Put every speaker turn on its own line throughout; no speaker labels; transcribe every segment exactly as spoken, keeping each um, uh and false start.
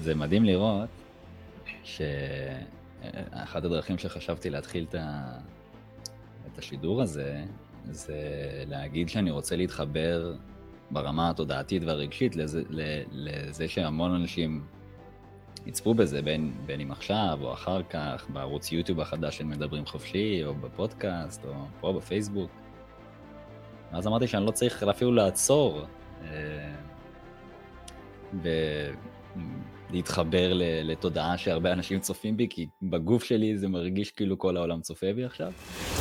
זה מדהים לראות שאחת הדרכים שחשבתי להתחיל את, ה... את השידור הזה, זה להגיד שאני רוצה להתחבר ברמה התודעתית והרגשית לזה, לזה שהמון אנשים יצפו בזה, בין, בין אם עכשיו או אחר כך, בערוץ יוטיוב החדש של מדברים חופשי, או בפודקאסט, או פה בפייסבוק. אז אמרתי שאני לא צריך אפילו לעצור ולהתחבר לתודעה שהרבה אנשים צופים בי, כי בגוף שלי זה מרגיש כאילו כל העולם צופה בי עכשיו.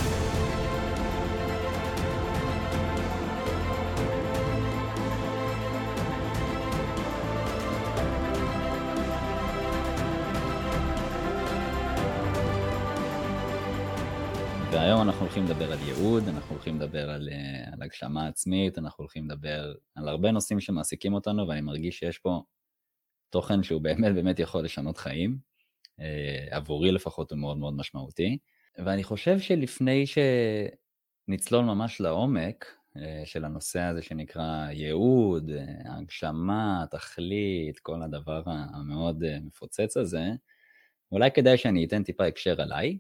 והיום אנחנו הולכים לדבר על ייעוד, אנחנו הולכים לדבר על, על הגשמה עצמית, אנחנו הולכים לדבר על הרבה נושאים שמעסיקים אותנו, ואני מרגיש שיש פה תוכן שהוא באמת באמת יכול לשנות חיים, עבורי לפחות הוא מאוד מאוד משמעותי, ואני חושב שלפני שנצלול ממש לעומק של הנושא הזה שנקרא ייעוד, הגשמה, תכלית, כל הדבר המאוד מפוצץ הזה, אולי כדאי שאני אתן טיפה הקשר עליי,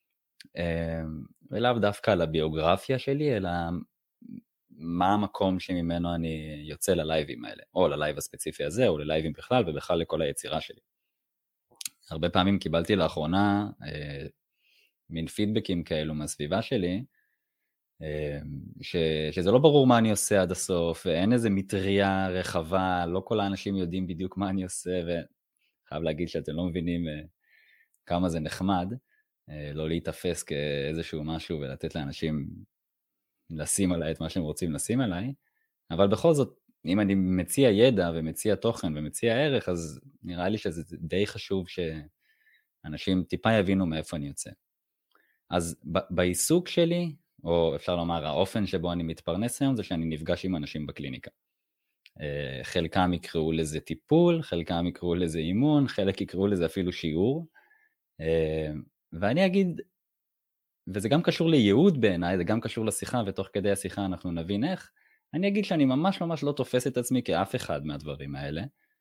ולאו דווקא על הביוגרפיה שלי, אלא מה המקום שממנו אני יוצא ללייבים האלה, או ללייב הספציפי הזה, או ללייבים בכלל, ובכלל לכל היצירה שלי. הרבה פעמים קיבלתי לאחרונה אה, מין פידבקים כאלו מהסביבה שלי, אה, ש, שזה לא ברור מה אני עושה עד הסוף, ואין איזה מטריה רחבה, לא כל האנשים יודעים בדיוק מה אני עושה, וחייב להגיד שאתם לא מבינים אה, כמה זה נחמד, לא להתאפס כאיזשהו משהו ולתת לאנשים לשים עליי את מה שהם רוצים לשים עליי, אבל בכל זאת, אם אני מציע ידע ומציע תוכן ומציע ערך, אז נראה לי שזה די חשוב שאנשים טיפה יבינו מאיפה אני יוצא. אז ב- בעיסוק שלי, או אפשר לומר האופן שבו אני מתפרנס היום, זה שאני נפגש עם אנשים בקליניקה. חלקם יקראו לזה טיפול, חלקם יקראו לזה אימון, חלק יקראו לזה אפילו שיעור, ואני אגיד, וזה גם קשור לייעוד בעיניי, זה גם קשור לשיחה, ותוך כדי השיחה אנחנו נבין איך, אני אגיד שאני ממש ממש לא תופס את עצמי כאף אחד מהדברים האלה.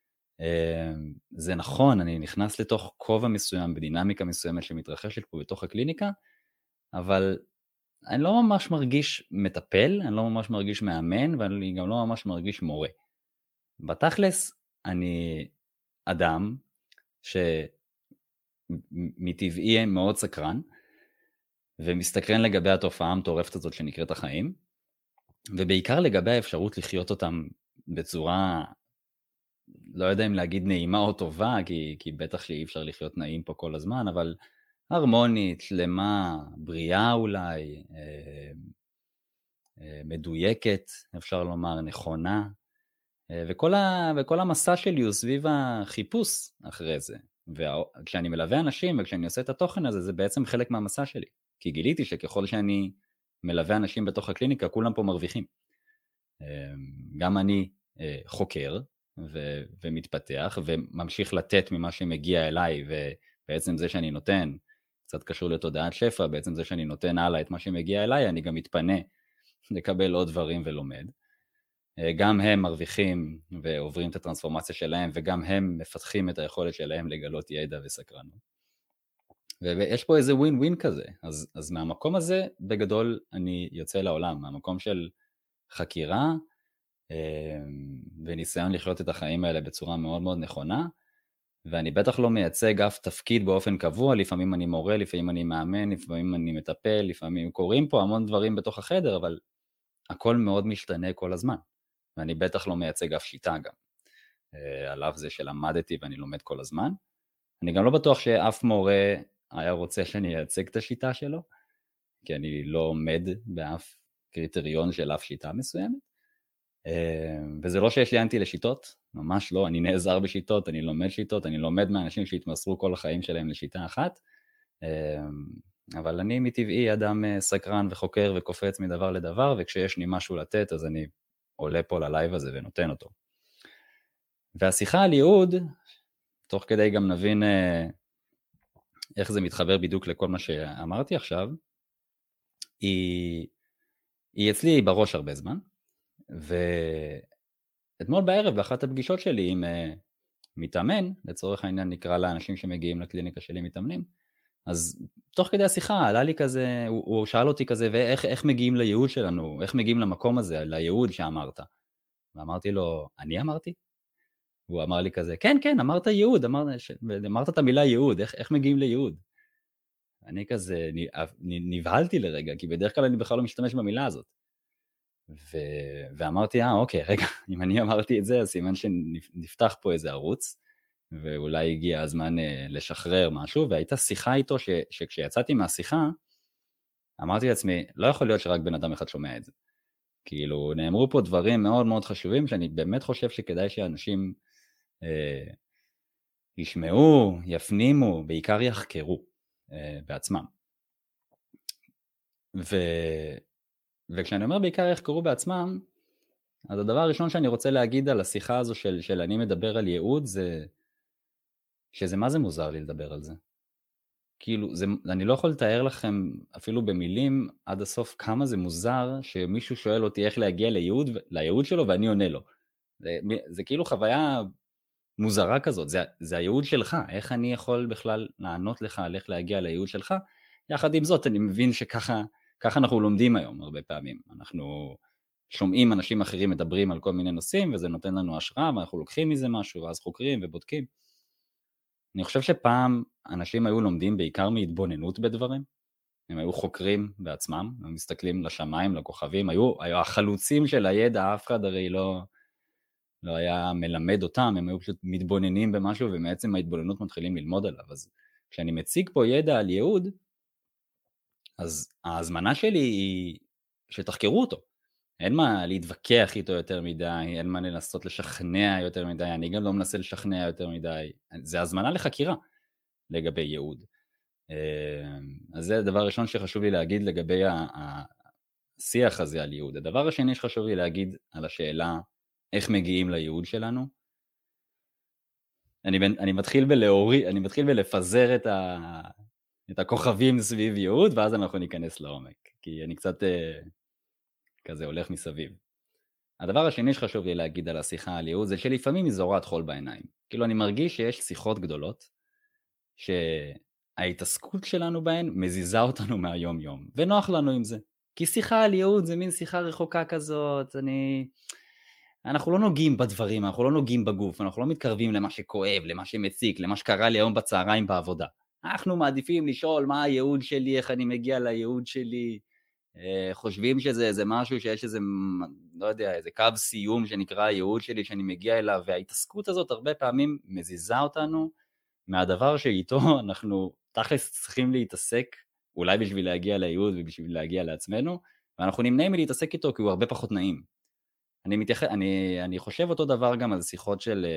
זה נכון, אני נכנס לתוך כובע מסוים, בדינמיקה מסוימת שמתרחשת פה בתוך הקליניקה, אבל אני לא ממש מרגיש מטפל, אני לא ממש מרגיש מאמן, ואני גם לא ממש מרגיש מורה. בתכלס, אני אדם שמטבעי מאוד סקרן, ומסתקרן לגבי התופעה המטורפת הזאת שנקראת החיים, ובעיקר לגבי האפשרות לחיות אותם בצורה, לא יודע אם להגיד נעימה או טובה, כי, כי בטח שאי אפשר לחיות נעים פה כל הזמן, אבל הרמונית, שלמה, בריאה אולי, אה, אה, מדויקת, אפשר לומר, נכונה, אה, וכל, ה, וכל המסע שלי הוא סביב החיפוש אחרי זה, וכשאני מלווה אנשים וכשאני עושה את התוכן הזה, זה בעצם חלק מהמסע שלי. כי גיליתי שככל שאני מלווה אנשים בתוך הקליניקה, כולם פה מרוויחים. גם אני חוקר ו- ומתפתח וממשיך לתת ממה שמגיע אליי, ובעצם זה שאני נותן, קצת קשור לתודעת שפע, בעצם זה שאני נותן הלאה את מה שמגיע אליי, אני גם מתפנה לקבל עוד דברים ולומד. גם הם מרוויחים ועוברים את הטרנספורמציה שלהם, וגם הם מפתחים את היכולת שלהם לגלות ידע וסקרנות. ויש פה איזה ווין ווין כזה, אז, אז מהמקום הזה בגדול אני יוצא לעולם, מהמקום של חקירה אה, וניסיון לחיות את החיים האלה בצורה מאוד מאוד נכונה, ואני בטח לא מייצג אף תפקיד באופן קבוע, לפעמים אני מורה, לפעמים אני מאמן, לפעמים אני מטפל, לפעמים קוראים פה המון דברים בתוך החדר, אבל הכל מאוד משתנה כל הזמן, ואני בטח לא מייצג אף שיטה גם, אה, עליו זה שלמדתי ואני לומד כל הזמן, אני גם לא בטוח שאף מורה היה רוצה שאני אייצג את השיטה שלו, כי אני לא עומד באף קריטריון של אף שיטה מסוימת, וזה לא שיש לי אנטי לשיטות, ממש לא, אני נעזר בשיטות, אני לומד שיטות, אני לומד מאנשים שהתמסרו כל החיים שלהם לשיטה אחת, אבל אני מטבעי אדם סקרן וחוקר וקופץ מדבר לדבר, וכשיש לי משהו לתת אז אני עולה פה ללייב הזה ונותן אותו. והשיחה על ייעוד, תוך כדי גם נבין איך זה מתחבר בדיוק לכל מה שאמרתי עכשיו, היא, היא אצלי בראש הרבה זמן, ואתמול בערב באחת הפגישות שלי עם מתאמן, לצורך העניין נקרא לאנשים שמגיעים לקליניקה שלי מתאמנים, אז תוך כדי השיחה עלה לי כזה, הוא, הוא שאל אותי כזה, ואיך איך מגיעים לייעוד שלנו, איך מגיעים למקום הזה, לייעוד שאמרת. ואמרתי לו, אני אמרתי? והוא אמר לי כזה, כן, כן, אמרת ייעוד, אמרת, ש... אמרת את המילה ייעוד, איך, איך מגיעים לייעוד? אני כזה נבהלתי לרגע, כי בדרך כלל אני בכלל לא משתמש במילה הזאת. ו... ואמרתי, אה, אוקיי, רגע, אם אני אמרתי את זה, אז סימן שנפתח פה איזה ערוץ, ואולי הגיע הזמן לשחרר משהו, והייתה שיחה איתו, ש... שכשיצאתי מהשיחה, אמרתי לעצמי, לא יכול להיות שרק בן אדם אחד שומע את זה. כאילו, נאמרו פה דברים מאוד מאוד חשובים, שאני באמת חושב שכדאי שאנשים אה, ישמעו, יפנימו, בעיקר יחקרו אה, בעצמם. ו... וכשאני אומר בעיקר יחקרו בעצמם, אז הדבר הראשון שאני רוצה להגיד על השיחה הזו של, של אני מדבר על ייעוד, זה שזה מה זה מוזר לי לדבר על זה. כאילו, זה, אני לא יכול לתאר לכם אפילו במילים עד הסוף כמה זה מוזר שמישהו שואל אותי איך להגיע לייעוד, לייעוד שלו ואני עונה לו. זה, זה כאילו חוויה מוזרה כזאת, זה, זה הייעוד שלך, איך אני יכול בכלל לענות לך על איך להגיע לייעוד שלך? יחד עם זאת, אני מבין שככה ככה אנחנו לומדים היום הרבה פעמים. אנחנו שומעים אנשים אחרים מדברים על כל מיני נושאים, וזה נותן לנו השראה, ואנחנו לוקחים מזה משהו, ואז חוקרים ובודקים. אני חושב שפעם אנשים היו לומדים בעיקר מהתבוננות בדברים, הם היו חוקרים בעצמם, הם מסתכלים לשמיים, לכוכבים, היו, היו החלוצים של הידע, אף אחד הרי לא, לא היה מלמד אותם, הם היו פשוט מתבוננים במשהו, ומעצם ההתבוננות מתחילים ללמוד עליו. אז כשאני מציג פה ידע על ייעוד, אז ההזמנה שלי היא שתחקרו אותו. אין מה להתווכח איתו יותר מדי, אין מה לנסות לשכנע יותר מדי, אני גם לא מנסה לשכנע יותר מדי. זה הזמנה לחקירה לגבי ייעוד. אז זה הדבר הראשון שחשוב לי להגיד לגבי השיח הזה על ייעוד. הדבר השני שחשוב לי להגיד על השאלה איך מגיעים לייעוד שלנו. אני, אני מתחיל בלהורי, אני מתחיל בלפזר את ה... את הכוכבים סביב ייעוד, ואז אנחנו ניכנס לעומק, כי אני קצת אה, כזה הולך מסביב. הדבר השני שחשוב לי להגיד על השיחה על ייעוד, זה שלפעמים היא זורת חול בעיניים. כאילו אני מרגיש שיש שיחות גדולות, שההתעסקות שלנו בהן מזיזה אותנו מהיום יום, ונוח לנו עם זה. כי שיחה על ייעוד זה מין שיחה רחוקה כזאת, אני... אנחנו לא נוגעים בדברים, אנחנו לא נוגעים בגוף, אנחנו לא מתקרבים למה שכואב, למה שמציק, למה שקרה לי היום בצהריים בעבודה. אנחנו מעדיפים לשאול מה הייעוד שלי, איך אני מגיע לייעוד שלי, חושבים שזה איזה משהו שיש איזה, לא יודע, איזה קו סיום שנקרא הייעוד שלי שאני מגיע אליו, וההתעסקות הזאת הרבה פעמים מזיזה אותנו מהדבר שאיתו אנחנו תכלס צריכים להתעסק, אולי בשביל להגיע לייעוד ובשביל להגיע לעצמנו, ואנחנו נמנעים מלהתעסק איתו כי הוא הרבה פחות נעים. אני, מתייח... אני, אני חושב אותו דבר גם על שיחות של...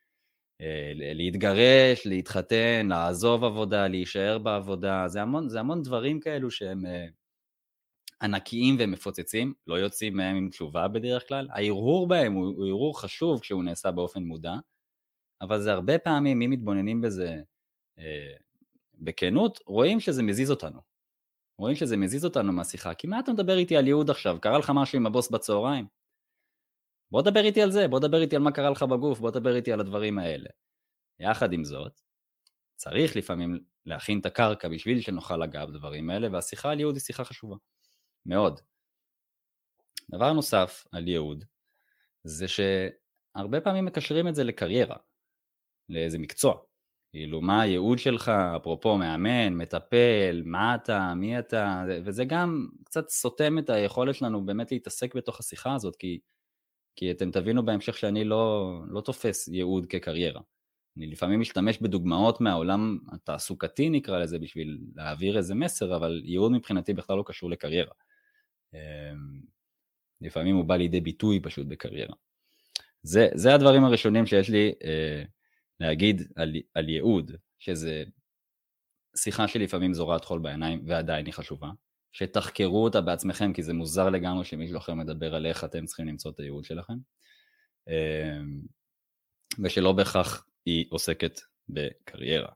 להתגרש, להתחתן, לעזוב עבודה, להישאר בעבודה, זה המון, זה המון דברים כאלו שהם ענקיים ומפוצצים, לא יוצאים מהם עם תשובה בדרך כלל, ההרהור בהם הוא, הוא הרהור חשוב כשהוא נעשה באופן מודע, אבל זה הרבה פעמים, אם מתבוננים בזה אה, בכנות, רואים שזה מזיז אותנו, רואים שזה מזיז אותנו מהשיחה, כי מה אתה מדבר איתי על ייעוד עכשיו, קרה לך משהו עם הבוס בצהריים? בוא דבר איתי על זה, בוא דבר איתי על מה קרה לך בגוף, בוא דבר איתי על הדברים האלה. יחד עם זאת, צריך לפעמים להכין את הקרקע בשביל שנוכל לגע בדברים האלה, והשיחה על ייעוד היא שיחה חשובה, מאוד. דבר נוסף על ייעוד, זה שהרבה פעמים מקשרים את זה לקריירה, לאיזה מקצוע. כאילו, מה הייעוד שלך, אפרופו מאמן, מטפל, מה אתה, מי אתה, וזה גם קצת סותם את היכולת שלנו באמת להתעסק בתוך השיחה הזאת, כי כי אתם תבינו בהמשך שאני לא, לא תופס ייעוד כקריירה. אני לפעמים משתמש בדוגמאות מהעולם התעסוקתי נקרא לזה בשביל להעביר איזה מסר, אבל ייעוד מבחינתי בכלל לא קשור לקריירה. לפעמים הוא בא לידי ביטוי פשוט בקריירה. זה, זה הדברים הראשונים שיש לי אה, להגיד על, על ייעוד, שזה שיחה שלפעמים זורת חול בעיניים ועדיין היא חשובה. שתחקרו אותה בעצמכם, כי זה מוזר לגמרי שמישהו אחר מדבר על איך אתם צריכים למצוא את הייעוד שלכם, ושלא בהכרח היא עוסקת בקריירה.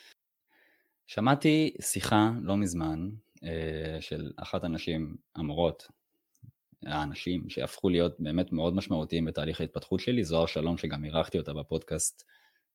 שמעתי שיחה לא מזמן של אחת הנשים המורות, האנשים שהפכו להיות באמת מאוד משמעותיים בתהליך ההתפתחות שלי, זוהר שלום שגם ערכתי אותה בפודקאסט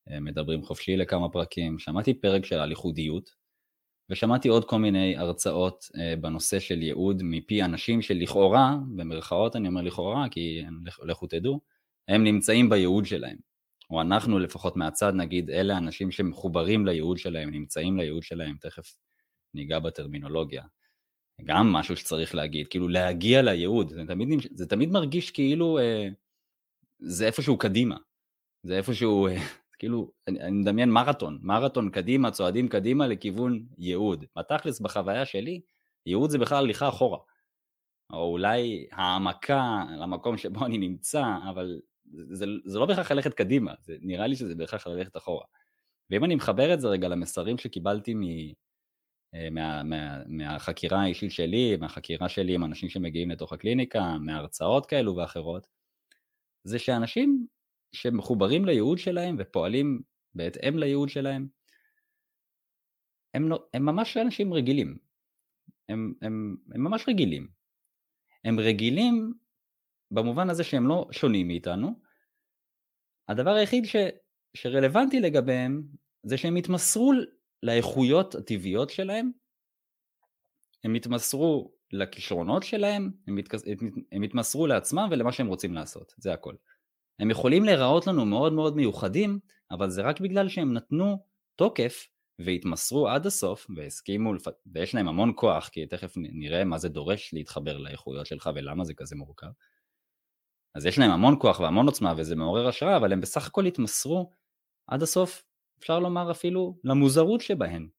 מדברים חופשי לכמה פרקים, שמעתי פרק של על ייחודיות, ושמעתי עוד כל מיני הרצאות בנושא של ייעוד מפי אנשים שלכאורה, במרכאות אני אומר לכאורה, כי הם לכו תדעו, הם נמצאים בייעוד שלהם. או אנחנו לפחות מהצד נגיד, אלה אנשים שמחוברים לייעוד שלהם, נמצאים לייעוד שלהם, תכף ניגע בטרמינולוגיה. גם משהו שצריך להגיד, כאילו להגיע לייעוד, זה תמיד, זה תמיד מרגיש כאילו אה, זה איפשהו קדימה, זה איפשהו, אה, כאילו, אני, אני מדמיין מרתון, מרתון קדימה, צועדים קדימה לכיוון ייעוד. בתכלס בחוויה שלי, ייעוד זה בכלל הליכה אחורה, או אולי העמקה למקום שבו אני נמצא, אבל זה, זה לא בהכרח ללכת קדימה, זה, נראה לי שזה בהכרח ללכת אחורה. ואם אני מחבר את זה רגע למסרים שקיבלתי מ... מה, מה, מהחקירה האישית שלי, מהחקירה שלי עם אנשים שמגיעים לתוך הקליניקה, מהרצאות כאלו ואחרות, זה שאנשים שמחוברים לייעוד שלהם ופועלים בהתאם לייעוד שלהם, הם, לא, הם ממש אנשים רגילים, הם, הם, הם ממש רגילים, הם רגילים במובן הזה שהם לא שונים מאיתנו, הדבר היחיד ש, שרלוונטי לגביהם זה שהם התמסרו לאיכויות הטבעיות שלהם, הם התמסרו לכישרונות שלהם, הם, התכס... הם התמסרו לעצמם ולמה שהם רוצים לעשות, זה הכל. הם יכולים להיראות לנו מאוד מאוד מיוחדים, אבל זה רק בגלל שהם נתנו תוקף והתמסרו עד הסוף והסכימו, לפ... ויש להם המון כוח, כי תכף נראה מה זה דורש להתחבר לאיכויות שלך ולמה זה כזה מורכב. אז יש להם המון כוח והמון עוצמה וזה מעורר השראה, אבל הם בסך הכל התמסרו עד הסוף, אפשר לומר אפילו למוזרות שבהן,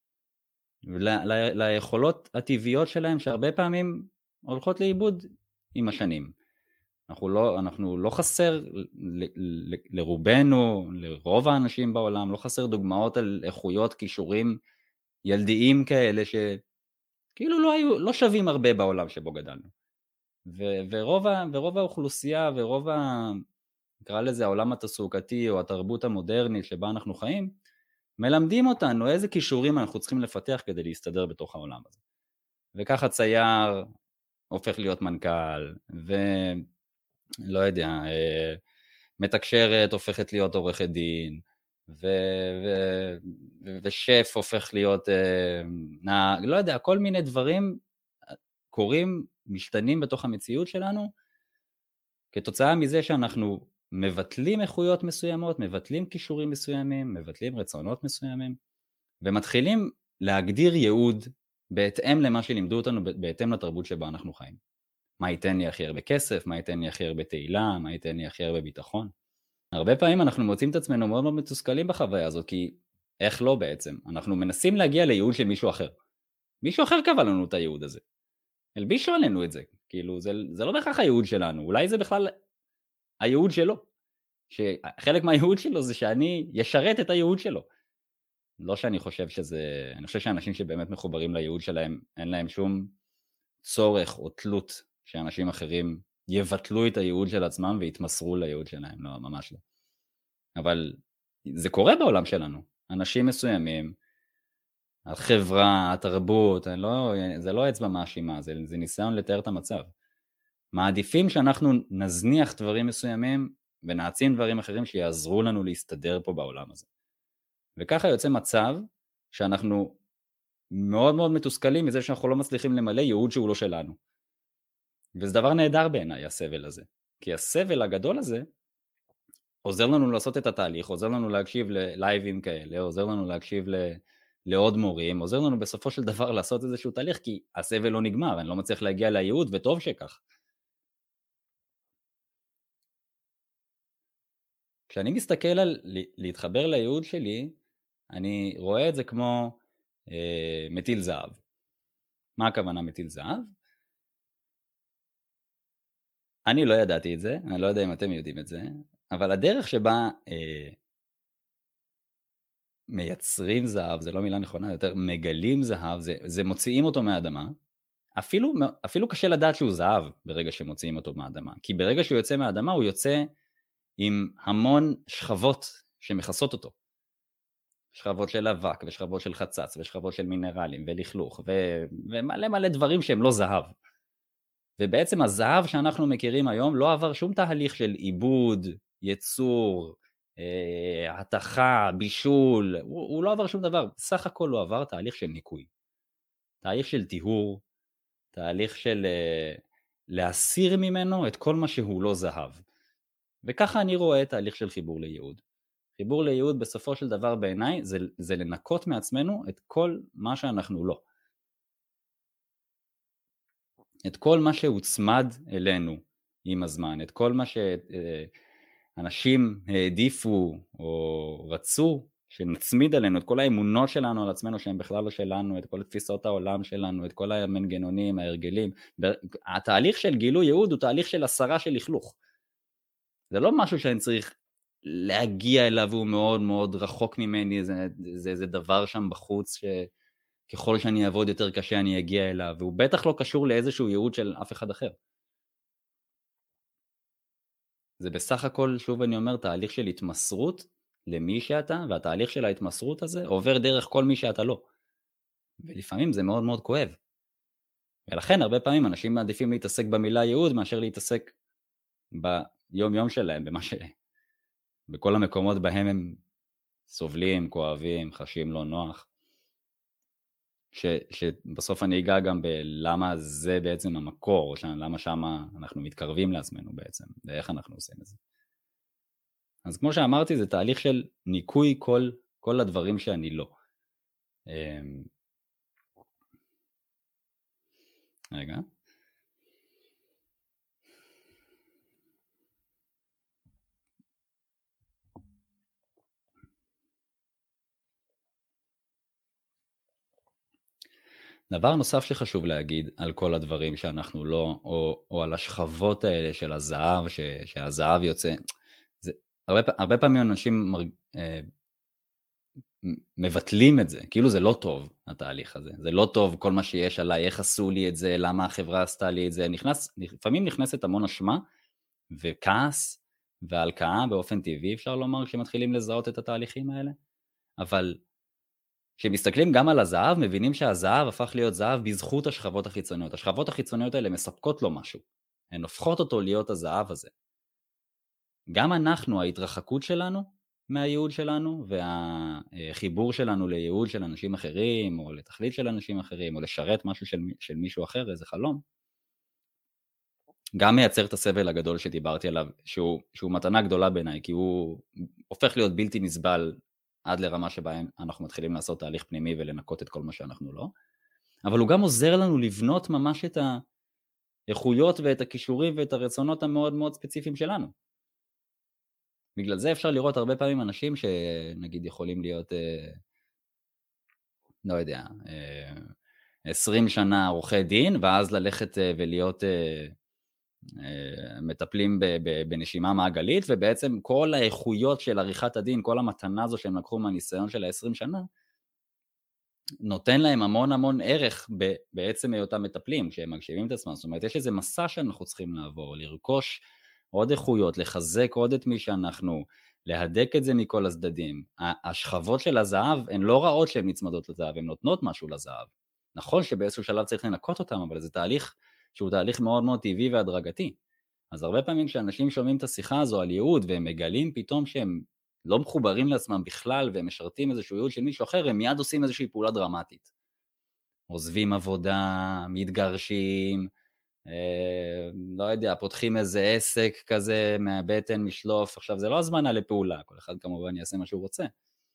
ל- ליכולות הטבעיות שלהם שהרבה פעמים הולכות לאיבוד עם השנים. אנחנו לא, אנחנו לא חסר ל, ל, לרובנו, לרוב האנשים בעולם, לא חסר דוגמאות על איכויות, כישורים ילדיים כאלה שכאילו לא היו, לא שווים הרבה בעולם שבו גדלנו. ו, ורוב, ורוב האוכלוסייה ורוב ה... נקרא לזה העולם התעסוקתי או התרבות המודרנית שבה אנחנו חיים, מלמדים אותנו איזה כישורים אנחנו צריכים לפתח כדי להסתדר בתוך העולם הזה. וככה צייר הופך להיות מנכ"ל, ולא יודע, מתקשרת הופכת להיות עורכת דין, ו... ו... ושף הופך להיות נהג, לא יודע, כל מיני דברים קורים, משתנים בתוך המציאות שלנו, כתוצאה מזה שאנחנו מבטלים איכויות מסוימות, מבטלים כישורים מסוימים, מבטלים רצונות מסוימים, ומתחילים להגדיר ייעוד בהתאם למה שלימדו אותנו, בהתאם לתרבות שבה אנחנו חיים. מה ייתן לי הכי הרבה כסף, מה ייתן לי הכי הרבה תהילה, מה ייתן לי הכי הרבה ביטחון. הרבה פעמים אנחנו מוצאים את עצמנו מאוד מאוד מתוסכלים בחוויה הזאת, כי איך לא בעצם? אנחנו מנסים להגיע לייעוד של מישהו אחר. מישהו אחר קבע לנו את הייעוד הזה. הלבישו עלינו את זה. כאילו, זה, זה לא בהכרח הייעוד שלנו, אולי זה בכלל הייעוד שלו. שחלק מהייעוד שלו זה שאני ישרת את הייעוד שלו. לא שאני חושב שזה, אני חושב שאנשים שבאמת מחוברים לייעוד שלהם, אין להם שום צורך או תלות שאנשים אחרים יבטלו את הייעוד של עצמם ויתמסרו לייעוד שלהם, לא, ממש לא. אבל זה קורה בעולם שלנו, אנשים מסוימים, החברה, התרבות, לא, זה לא אצבע מאשימה, זה, זה ניסיון לתאר את המצב. מעדיפים שאנחנו נזניח דברים מסוימים ונעצים דברים אחרים שיעזרו לנו להסתדר פה בעולם הזה. וככה יוצא מצב שאנחנו מאוד מאוד מתוסכלים מזה שאנחנו לא מצליחים למלא ייעוד שהוא לא שלנו. וזה דבר נהדר בעיניי, הסבל הזה. כי הסבל הגדול הזה עוזר לנו לעשות את התהליך, עוזר לנו להקשיב ללייבים כאלה, עוזר לנו להקשיב ל... לעוד מורים, עוזר לנו בסופו של דבר לעשות איזשהו תהליך, כי הסבל לא נגמר, אני לא מצליח להגיע לייעוד, וטוב שכך. כשאני מסתכל על להתחבר לייעוד שלי, אני רואה את זה כמו אה, מטיל זהב. מה הכוונה מטיל זהב? אני לא ידעתי את זה, אני לא יודע אם אתם יודעים את זה, אבל הדרך שבה אה, מייצרים זהב, זה לא מילה נכונה, יותר מגלים זהב, זה, זה מוציאים אותו מהאדמה, אפילו, אפילו קשה לדעת שהוא זהב ברגע שמוציאים אותו מהאדמה, כי ברגע שהוא יוצא מהאדמה הוא יוצא עם המון שכבות שמכסות אותו, שכבות של אבק ושכבות של חצץ ושכבות של מינרלים ולכלוך ו- ומלא מלא דברים שהם לא זהב. ובעצם הזהב שאנחנו מכירים היום לא עבר שום תהליך של עיבוד, ייצור, התחה, בישול, הוא, הוא לא עבר שום דבר, בסך הכל הוא עבר תהליך של ניקוי, תהליך של טיהור, תהליך של להסיר ממנו את כל מה שהוא לא זהב. וככה אני רואה תהליך של חיבור לייעוד. חיבור לייעוד בסופו של דבר בעיניי זה, זה לנקות מעצמנו את כל מה שאנחנו לא. את כל מה שהוצמד אלינו עם הזמן, את כל מה שאנשים העדיפו או רצו שנצמיד עלינו, את כל האמונות שלנו על עצמנו שהן בכלל לא שלנו, את כל תפיסות העולם שלנו, את כל המנגנונים, ההרגלים. התהליך של גילוי ייעוד הוא תהליך של הסרה של לכלוך. זה לא משהו שאני צריך להגיע אליו, הוא מאוד מאוד רחוק ממני, זה, זה, זה דבר שם בחוץ שככל שאני אעבוד יותר קשה אני אגיע אליו, והוא בטח לא קשור לאיזשהו ייעוד של אף אחד אחר. זה בסך הכל, שוב אני אומר, תהליך של התמסרות למי שאתה, והתהליך של ההתמסרות הזה עובר דרך כל מי שאתה לא. ולפעמים זה מאוד מאוד כואב. ולכן הרבה פעמים אנשים מעדיפים להתעסק במילה ייעוד מאשר להתעסק ביום יום שלהם, במה ש... בכל המקומות בהם הם סובלים, כואבים, חשים לא נוח. ש... שבסוף אני אגע גם בלמה זה בעצם המקור, למה שם אנחנו מתקרבים לעצמנו בעצם, ואיך אנחנו עושים את זה. אז כמו שאמרתי, זה תהליך של ניקוי כל, כל הדברים שאני לא. רגע. דבר נוסף שחשוב להגיד על כל הדברים שאנחנו לא, או, או על השכבות האלה של הזהב, ש, שהזהב יוצא, זה, הרבה, הרבה פעמים אנשים מרג, אה, מבטלים את זה, כאילו זה לא טוב התהליך הזה, זה לא טוב כל מה שיש עליי, איך עשו לי את זה, למה החברה עשתה לי את זה, נכנס, לפעמים נכנסת המון אשמה וכעס והלקאה באופן טבעי, אפשר לומר, כשמתחילים לזהות את התהליכים האלה, אבל כשמסתכלים גם על הזהב, מבינים שהזהב הפך להיות זהב בזכות השכבות החיצוניות. השכבות החיצוניות האלה מספקות לו משהו. הן הופכות אותו להיות הזהב הזה. גם אנחנו, ההתרחקות שלנו מהייעוד שלנו, והחיבור שלנו לייעוד של אנשים אחרים, או לתכלית של אנשים אחרים, או לשרת משהו של, של מישהו אחר, איזה חלום, גם מייצר את הסבל הגדול שדיברתי עליו, שהוא, שהוא מתנה גדולה בעיניי, כי הוא הופך להיות בלתי נסבל, עד לרמה שבה אנחנו מתחילים לעשות תהליך פנימי ולנקות את כל מה שאנחנו לא. אבל הוא גם עוזר לנו לבנות ממש את האיכויות ואת הכישורים ואת הרצונות המאוד מאוד ספציפיים שלנו. בגלל זה אפשר לראות הרבה פעמים אנשים שנגיד יכולים להיות, לא יודע, עשרים שנה עורכי דין, ואז ללכת ולהיות מטפלים בנשימה מעגלית, ובעצם כל האיכויות של עריכת הדין, כל המתנה הזו שהם לקחו מהניסיון של ה-עשרים שנה, נותן להם המון המון ערך בעצם היותם מטפלים, כשהם מגשימים את עצמם. זאת אומרת, יש איזה מסע שאנחנו צריכים לעבור, לרכוש עוד איכויות, לחזק עוד את מי שאנחנו, להדק את זה מכל הצדדים. השכבות של הזהב הן לא רעות שהן נצמדות לזהב, הן נותנות משהו לזהב. נכון שבאיזשהו שלב צריך לנקות אותם, אבל זה תהליך שהוא תהליך מאוד מאוד טבעי והדרגתי. אז הרבה פעמים כשאנשים שומעים את השיחה הזו על ייעוד, והם מגלים פתאום שהם לא מחוברים לעצמם בכלל, והם משרתים איזשהו ייעוד של מישהו אחר, הם מיד עושים איזושהי פעולה דרמטית. עוזבים עבודה, מתגרשים, אה, לא יודע, פותחים איזה עסק כזה מהבטן, משלוף. עכשיו זה לא הזמנה לפעולה, כל אחד כמובן יעשה מה שהוא רוצה.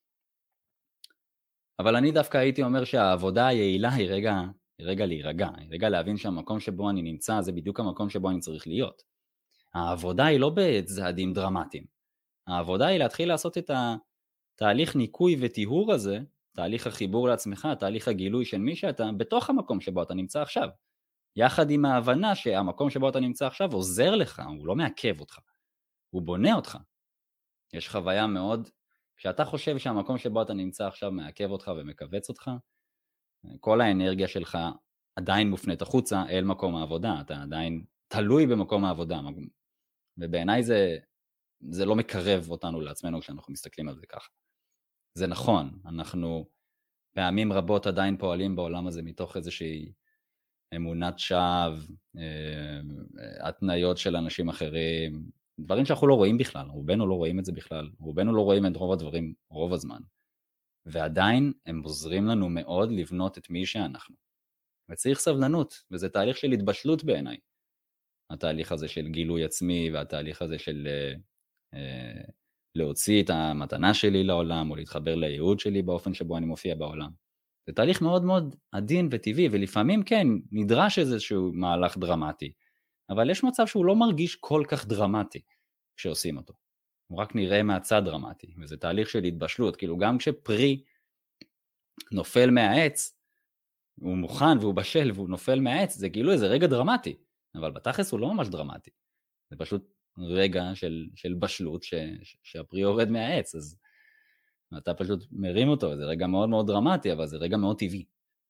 אבל אני דווקא הייתי אומר שהעבודה היעילה היא רגע, היא רגע להירגע, היא רגע להבין שהמקום שבו אני נמצא זה בדיוק המקום שבו אני צריך להיות. העבודה היא לא בצעדים דרמטיים. העבודה היא להתחיל לעשות את התהליך ניקוי וטיהור הזה, תהליך החיבור לעצמך, תהליך הגילוי של מי שאתה, בתוך המקום שבו אתה נמצא עכשיו. יחד עם ההבנה שהמקום שבו אתה נמצא עכשיו עוזר לך, הוא לא מעכב אותך, הוא בונה אותך. יש חוויה מאוד, כשאתה חושב שהמקום שבו אתה נמצא עכשיו מעכב אותך ומקבץ אותך, כל האנרגיה שלך עדיין מופנית החוצה אל מקום העבודה, אתה עדיין תלוי במקום העבודה, ובעיניי זה, זה לא מקרב אותנו לעצמנו כשאנחנו מסתכלים על זה ככה. זה נכון, אנחנו פעמים רבות עדיין פועלים בעולם הזה מתוך איזושהי אמונת שווא, התניות של אנשים אחרים, דברים שאנחנו לא רואים בכלל, רובנו לא רואים את זה בכלל, רובנו לא רואים את רוב הדברים רוב הזמן, ועדיין הם עוזרים לנו מאוד לבנות את מי שאנחנו. וצריך סבלנות, וזה תהליך של התבשלות בעיניי. התהליך הזה של גילוי עצמי, והתהליך הזה של אה, אה, להוציא את המתנה שלי לעולם, או להתחבר לייעוד שלי באופן שבו אני מופיע בעולם. זה תהליך מאוד מאוד עדין וטבעי, ולפעמים כן, נדרש איזשהו מהלך דרמטי, אבל יש מצב שהוא לא מרגיש כל כך דרמטי כשעושים אותו. הוא רק נראה מהצד דרמטי, וזה תהליך של התבשלות, כאילו גם כשפרי נופל מהעץ, הוא מוכן והוא בשל והוא נופל מהעץ, זה כאילו איזה רגע דרמטי, אבל בתכלס הוא לא ממש דרמטי, זה פשוט רגע של, של בשלות ש, ש, שהפרי יורד מהעץ, אז אתה פשוט מרים אותו, זה רגע מאוד מאוד דרמטי, אבל זה רגע מאוד טבעי.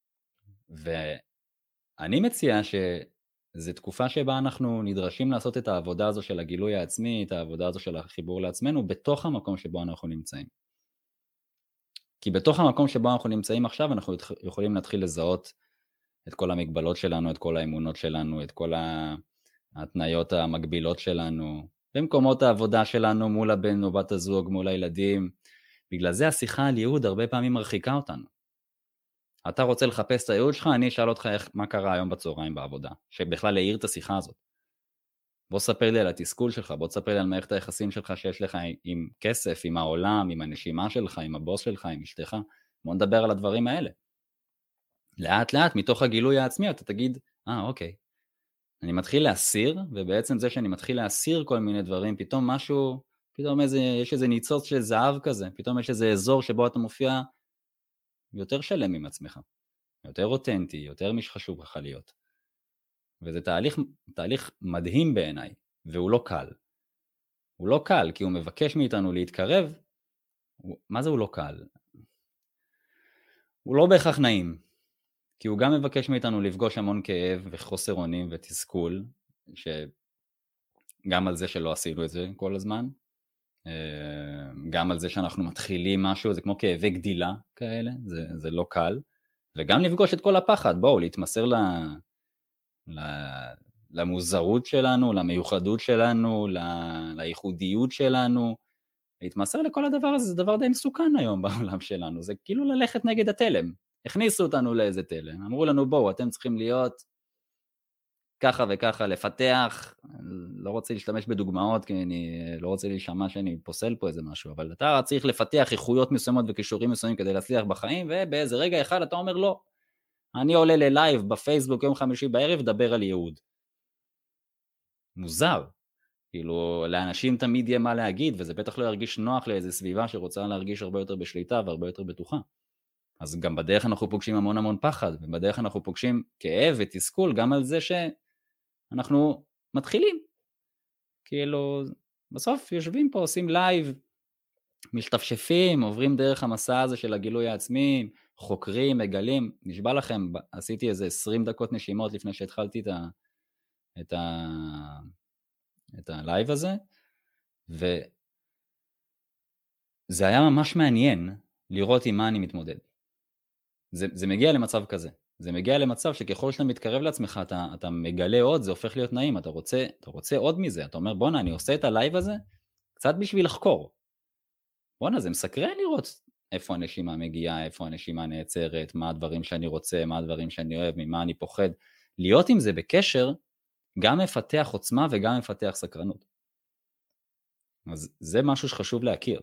ואני מציע שזו תקופה שבה אנחנו נדרשים לעשות את העבודה הזו של הגילוי העצמי, את העבודה הזו של החיבור לעצמנו, בתוך המקום שבו אנחנו נמצאים. כי בתוך המקום שבו אנחנו נמצאים עכשיו, אנחנו יכולים להתחיל לזהות את כל המגבלות שלנו, את כל האמונות שלנו, את כל ההתניות המגבילות שלנו, במקומות העבודה שלנו, מול הבן או בת הזוג, מול הילדים. בגלל זה השיחה על ייעוד הרבה פעמים מרחיקה אותנו. אתה רוצה לחפש את הייעוד שלך, אני אשאל אותך איך, מה קרה היום בצהריים בעבודה, שבכלל להעיר את השיחה הזאת. בוא ספר לי על התסכול שלך, בוא תספר לי על מערכת היחסים שלך שיש לך עם כסף, עם העולם, עם הנשימה שלך, עם הבוס שלך, עם אשתך. בוא נדבר על הדברים האלה. לאט לאט, מתוך הגילוי העצמי, אתה תגיד, אה, אוקיי. אני מתחיל להסיר, ובעצם זה שאני מתחיל להסיר כל מיני דברים, פתאום משהו, פתאום איזה, יש איזה ניצוץ של זהב כזה, פתאום יש איזה אזור שבו אתה מופיע יותר שלם עם עצמך, יותר אותנטי, יותר מי שחשוב לך להיות. וזה תהליך, תהליך מדהים בעיניי, והוא לא קל. הוא לא קל, כי הוא מבקש מאיתנו להתקרב. הוא, מה זה הוא לא קל? הוא לא בהכרח נעים, כי הוא גם מבקש מאיתנו לפגוש המון כאב וחוסר אונים ותסכול, שגם על זה שלא עשינו את זה כל הזמן, גם על זה שאנחנו מתחילים משהו, זה כמו כאבי גדילה כאלה, זה, זה לא קל, וגם לפגוש את כל הפחד, בואו, להתמסר ל... למוזרות שלנו, למיוחדות שלנו, לייחודיות שלנו, להתמסר לכל הדבר הזה, זה דבר די מסוכן היום בעולם שלנו, זה כאילו ללכת נגד התלם, הכניסו אותנו לאיזה תלם, אמרו לנו בואו, אתם צריכים להיות ככה וככה, לפתח, לא רוצה להשתמש בדוגמאות, כי אני לא רוצה להישמע שאני פוסל פה איזה משהו, אבל אתה צריך לפתח איכויות מסוימות וכישורים מסוימים כדי להצליח בחיים, ובאיזה רגע אחד אתה אומר לא, אני עולה ללייב בפייסבוק יום חמישי בערב, דבר על ייעוד. מוזר. כאילו, לאנשים תמיד יהיה מה להגיד, וזה בטח לא ירגיש נוח לאיזו סביבה שרוצה להרגיש הרבה יותר בשליטה והרבה יותר בטוחה. אז גם בדרך אנחנו פוגשים המון המון פחד, ובדרך אנחנו פוגשים כאב ותסכול גם על זה שאנחנו מתחילים. כאילו, בסוף יושבים פה, עושים לייב, משתפשפים, עוברים דרך המסע הזה של הגילוי העצמי, חוקרים, מגלים, נשבע לכם, עשיתי איזה עשרים דקות נשימות לפני שהתחלתי את ה... את ה... את הלייב הזה, וזה היה ממש מעניין לראות עם מה אני מתמודד. זה, זה מגיע למצב כזה. זה מגיע למצב שככל שאתה מתקרב לעצמך, אתה, אתה מגלה עוד, זה הופך להיות נעים, אתה רוצה, אתה רוצה עוד מזה, אתה אומר, בונה, אני עושה את הלייב הזה, קצת בשביל לחקור. בונה, זה מסקרן לראות איפה הנשימה מגיעה, איפה הנשימה נעצרת, מה הדברים שאני רוצה, מה הדברים שאני אוהב, ממה אני פוחד. להיות עם זה בקשר, גם מפתח עוצמה וגם מפתח סקרנות. אז זה משהו שחשוב להכיר.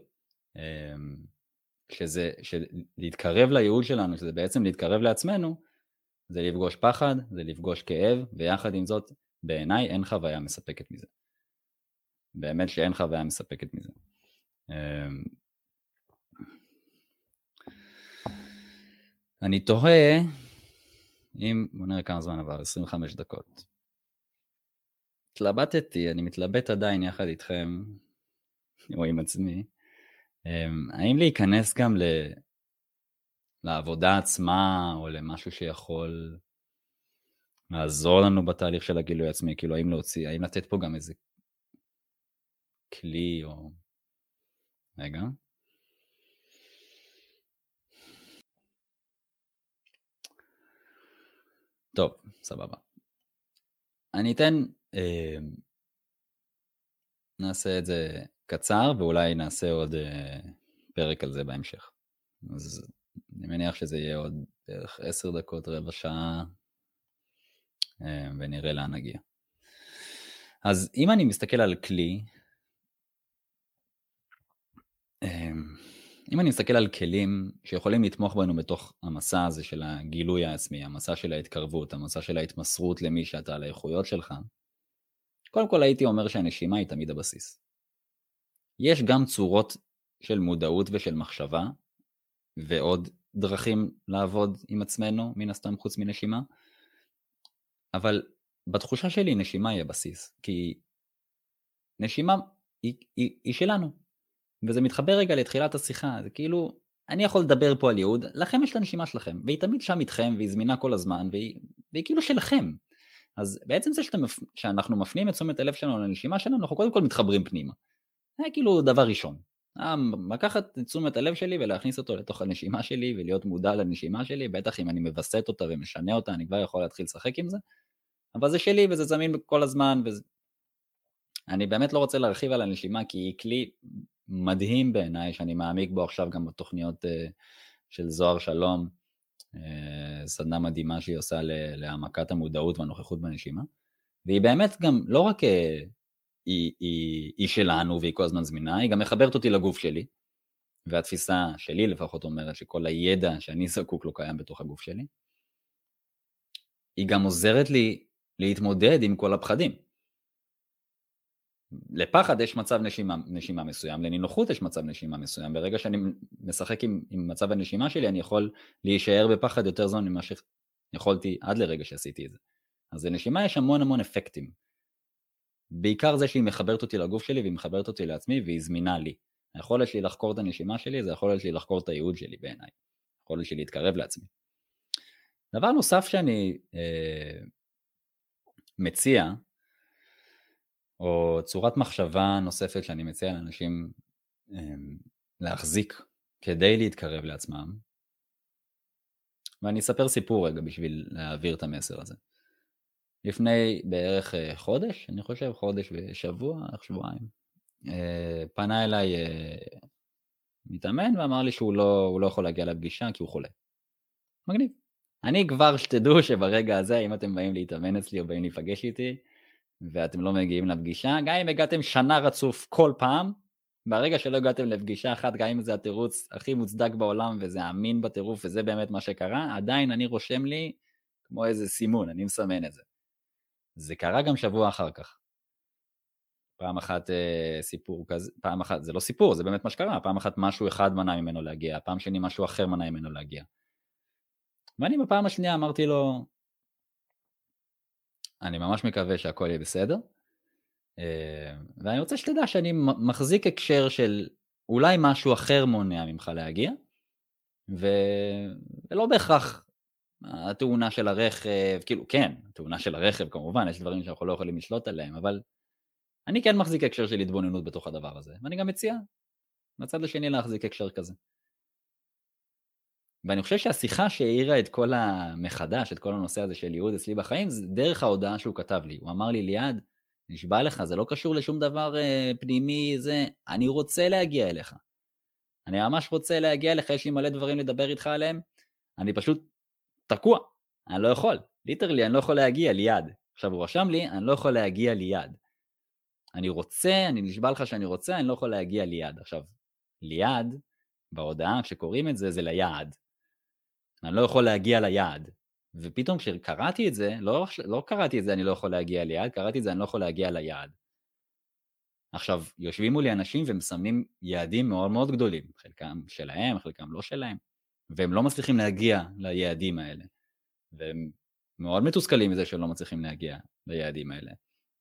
שזה, להתקרב לייעוד שלנו, שזה בעצם להתקרב לעצמנו, זה לפגוש פחד, זה לפגוש כאב, ויחד עם זאת, בעיניי אין חוויה מספקת מזה. באמת שאין חוויה מספקת מזה. אני תוהה, אם, בוא נראה כמה זמן עבר, עשרים וחמש דקות. התלבטתי, אני מתלבט עדיין יחד איתכם, או עם עצמי, האם להיכנס גם ל... לעבודה עצמה, או למשהו שיכול לעזור לנו בתהליך של הגילוי עצמי, כאילו האם להוציא, האם לתת פה גם איזה כלי, או... רגע. טוב, סבבה. אני אתן, נעשה את זה קצר, ואולי נעשה עוד פרק על זה בהמשך. אז אני מניח שזה יהיה עוד בערך עשר דקות, רבע שעה, ונראה לאן נגיע. אז אם אני מסתכל על כלי, אם אני מסתכל על כלים שיכולים לתמוך בנו בתוך המסע הזה של הגילוי העצמי, המסע של ההתקרבות, המסע של ההתמסרות למי שאתה, על האיכויות שלך, קודם כל הייתי אומר שהנשימה היא תמיד הבסיס. יש גם צורות של מודעות ושל מחשבה, ועוד דרכים לעבוד עם עצמנו, מן הסתם חוץ מנשימה, אבל בתחושה שלי נשימה היא הבסיס, כי נשימה היא, היא, היא שלנו, וזה מתחבר רגע לתחילת השיחה, זה כאילו, אני יכול לדבר פה על ייעוד, לכם יש את הנשימה שלכם, והיא תמיד שם איתכם, והיא זמינה כל הזמן, והיא, והיא כאילו שלכם. אז בעצם זה שאתם, שאנחנו מפנים את תשומת הלב שלנו לנשימה שלנו, אנחנו קודם כל מתחברים פנימה. זה כאילו דבר ראשון. לקחת את תשומת הלב שלי ולהכניס אותו לתוך הנשימה שלי, ולהיות מודע לנשימה שלי, בטח אם אני מבסט אותה ומשנה אותה, אני כבר יכול להתחיל לשחק עם זה, אבל זה שלי וזה זמין כל הזמן, וזה... אני באמת לא רוצה להרחיב על הנשימה, כי היא כלי מדהים בעיניי, שאני מעמיק בו עכשיו גם בתוכניות של זוהר שלום, סדנה מדהימה שהיא עושה להעמקת המודעות והנוכחות בנשימה, והיא באמת גם לא רק היא, היא, היא שלנו והיא כל הזמן זמינה, היא גם מחברת אותי לגוף שלי, והתפיסה שלי לפחות אומרת שכל הידע שאני זקוק לו קיים בתוך הגוף שלי, היא גם עוזרת לי להתמודד עם כל הפחדים. לפחד יש מצב נשימה, נשימה מסוים, לנינוחות יש מצב נשימה מסוים, ברגע שאני משחק עם, עם מצב הנשימה שלי, אני יכול להישאר בפחד יותר זמן ממה שיכולתי עד לרגע שעשיתי את זה. אז לנשימה יש המון המון אפקטים, בעיקר זה שהיא מחברת אותי לגוף שלי, והיא מחברת אותי לעצמי, והיא זמינה לי. היכולת שלי לחקור את הנשימה שלי, זה היכולת שלי לחקור את הייעוד שלי בעיניי, היכולת שלי להתקרב לעצמי. דבר נוסף שאני אה, מציע, או צורת מחשבה נוספת שאני מציע לאנשים להחזיק כדי להתקרב לעצמם, ואני אספר סיפור רגע בשביל להעביר את המסר הזה. לפני בערך חודש, אני חושב חודש ושבוע, שבועיים, פנה אליי מתאמן ואמר לי שהוא לא, הוא לא יכול להגיע לפגישה כי הוא חולה. מגניב. אני כבר שתדעו שברגע הזה, אם אתם באים להתאמן אצלי או באים להיפגש איתי, ואתם לא מגיעים לפגישה, גם אם הגעתם שנה רצוף כל פעם, ברגע שלא הגעתם לפגישה אחת, גם אם זה התירוץ הכי מוצדק בעולם, וזה אמין בטירוף, וזה באמת מה שקרה, עדיין אני רושם לי כמו איזה סימון, אני מסמן את זה. זה קרה גם שבוע אחר כך. פעם אחת אה, סיפור כזה, פעם אחת, זה לא סיפור, זה באמת מה שקרה, פעם אחת משהו אחד מנע ממנו להגיע, פעם שני משהו אחר מנע ממנו להגיע. ואני בפעם השנייה אמרתי לו, אני ממש מקווה שהכל יהיה בסדר, ואני רוצה שתדע שאני מחזיק הקשר של אולי משהו אחר מונע ממך להגיע, ולא בהכרח התאונה של הרכב, כאילו כן, התאונה של הרכב כמובן, יש דברים שאנחנו לא יכולים לשלוט עליהם, אבל אני כן מחזיק הקשר של התבוננות בתוך הדבר הזה, ואני גם מציע מצד השני להחזיק הקשר כזה. ואני חושב שהשיחה שהעירה את כל המחדש, את כל הנושא הזה של ייעוד אצלי בחיים, זה דרך ההודעה שהוא כתב לי. הוא אמר לי, ליעד, נשבע לך, זה לא קשור לשום דבר אה, פנימי, זה, אני רוצה להגיע אליך. אני ממש רוצה להגיע אליך, יש לי מלא דברים לדבר איתך עליהם, אני פשוט תקוע, אני לא יכול. ליטרלי, אני לא יכול להגיע ליעד. עכשיו הוא רשם לי, אני לא יכול להגיע ליעד. אני רוצה, אני נשבע לך שאני רוצה, אני לא יכול להגיע ליעד. עכשיו, ליעד, בהודעה, כשקוראים את זה, זה ליעד. אני לא יכול להגיע ליעד, ופתאום כשקראתי את זה, לא, לא קראתי את זה אני לא יכול להגיע ליעד, קראתי את זה אני לא יכול להגיע ליעד. עכשיו, יושבים מולי אנשים ומסמנים יעדים מאוד מאוד גדולים, חלקם שלהם, חלקם לא שלהם, והם לא מצליחים להגיע ליעדים האלה, והם מאוד מתוסכלים מזה שהם לא מצליחים להגיע ליעדים האלה.